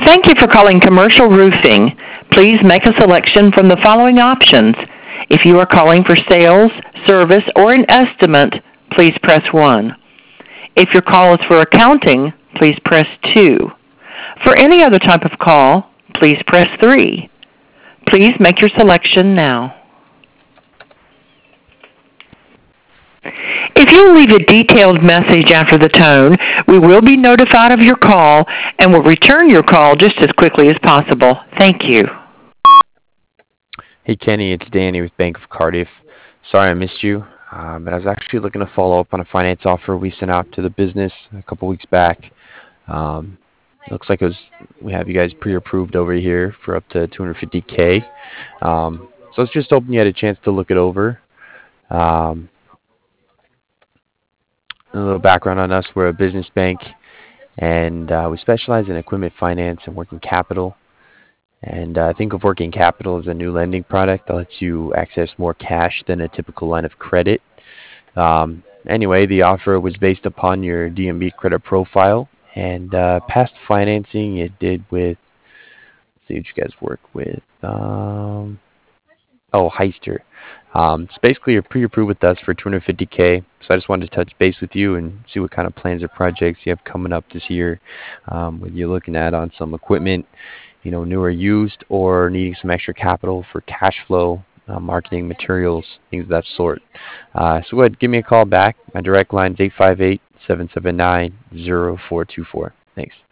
Thank you for calling Commercial Roofing. Please make a selection from the following options. If you are calling for sales, service, or an estimate, please press 1. If your call is for accounting, please press 2. For any other type of call, please press 3. Please make your selection now. If you leave a detailed message after the tone, we will be notified of your call and will return your call just as quickly as possible. Thank you. Hey Kenny, it's Danny with Bank of Cardiff. Sorry I missed you, but I was actually looking to follow up on a finance offer we sent out to the business a couple weeks back. Um, Looks like we have you guys pre-approved over here for up to 250K. So I was just hoping you had a chance to look it over. Um, a little background on us: we're a business bank, and we specialize in equipment finance and working capital. And think of working capital as a new lending product that lets you access more cash than a typical line of credit. Anyway, the offer was based upon your DMB credit profile and past financing it did with, let's see what you guys work with. Heister. So basically, you're pre-approved with us for 250K. So I just wanted to touch base with you and see what kind of plans or projects you have coming up this year. Whether you're looking at on some equipment, new or used, or needing some extra capital for cash flow, marketing materials, things of that sort. So go ahead, give me a call back. My direct line is 858-779-0424. Thanks.